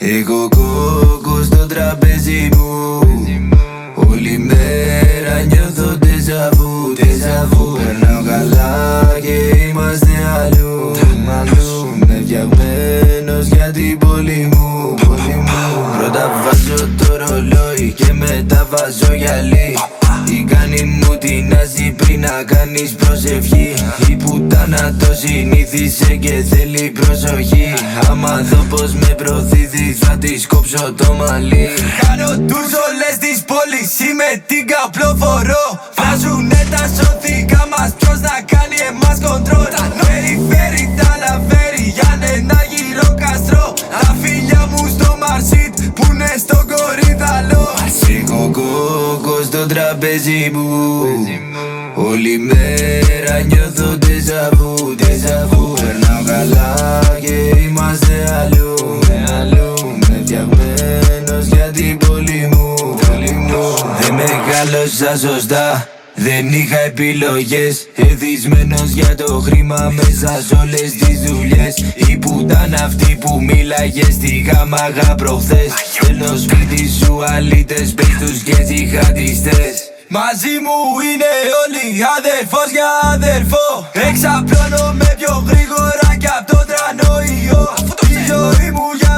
Έχω κόκκο στο τραπέζι μου. Όλη μέρα νιώθω τεζαβού. Περνάω καλά και είμαστε αλλού. Είμαι φτιαγμένος για την πόλη μου. Πρώτα βάζω το ρολόι και μετά βάζω γυαλί. Η κάνει μου την άζει πριν να κάνεις προσευχή. Η πουτάνα το συνήθισε και θέλει προσοχή. Άμα δω πως με προθήθη θα της κόψω το μαλλί. Κάνω τους όλες της πόλης, είμαι την καπλοφορώ. Βγάζουνε τα σωθήκα μας, ποιος να κάνει εμάς κοντρόλ. Φέρει τα λαφέρει για ένα γύρο καστρό. Τα φίλια μου στο Μαρσίτ πούνε στο κορίδαλο. Σήκω κόκκο στο τραπέζι μου. Όλη μέρα νιώθω τεζαβού. Περνάω καλά και είμαστε αλλού. Είμαι φτιαγμένος για την πόλη μου. Δεν μεγάλωσα σωστά, δεν είχα επιλογές. Εθισμένος για το χρήμα μέσα σ' όλες τις δουλειές. Η πουτάνα αυτή που μίλαγε στη γάμαγα προχθές. Θέλω σπίτι σου αλήτες, πες τους και τζιχαντιστές. Μαζί μου είναι όλοι αδερφός για αδερφό. Εξαπλώνω με πιο γρήγορα κι απ' το τρανοϊό. Η ζωή μου για